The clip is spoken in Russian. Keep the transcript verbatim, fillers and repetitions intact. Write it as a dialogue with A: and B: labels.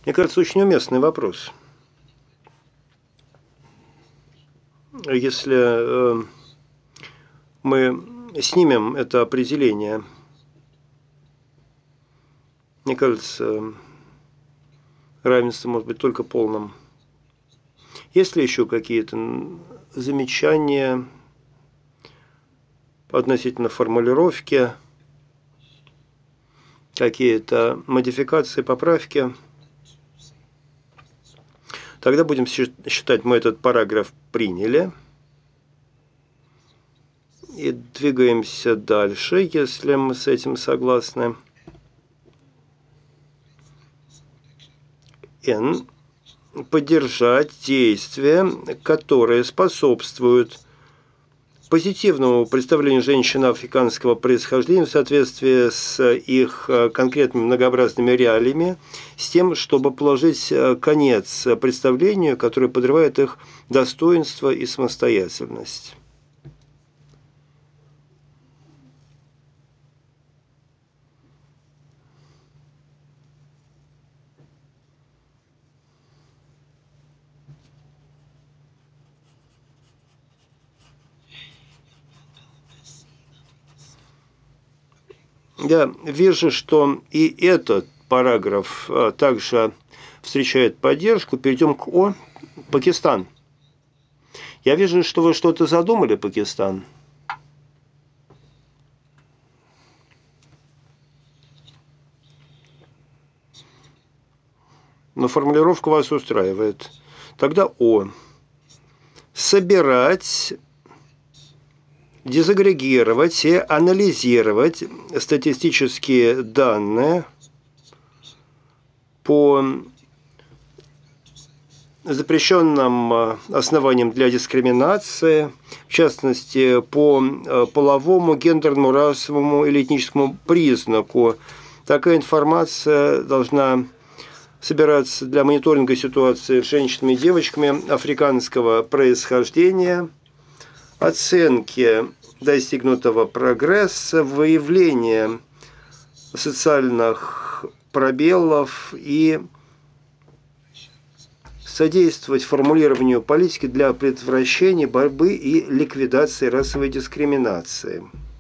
A: Мне кажется, очень уместный вопрос. Если э, мы снимем это определение, мне кажется, равенство может быть только полным. Есть ли еще какие-то замечания относительно формулировки, какие-то модификации, поправки? Тогда будем считать, мы этот параграф приняли. И двигаемся дальше, если мы с этим согласны. Н. Поддержать действия, которые способствуют позитивному представлению женщин африканского происхождения в соответствии с их конкретными многообразными реалиями, с тем, чтобы положить конец представлению, которое подрывает их достоинство и самостоятельность. Я вижу, что и этот параграф также встречает поддержку. Перейдем к О. Пакистан. Я вижу, что вы что-то задумали, Пакистан. Но формулировка вас устраивает. Тогда О. Собирать, дезагрегировать и анализировать статистические данные по запрещенным основаниям для дискриминации, в частности, по половому, гендерному, расовому или этническому признаку. Такая информация должна собираться для мониторинга ситуации с женщинами и девочками африканского происхождения, оценки достигнутого прогресса, выявления социальных пробелов и содействовать формулированию политики для предотвращения, борьбы и ликвидации расовой дискриминации.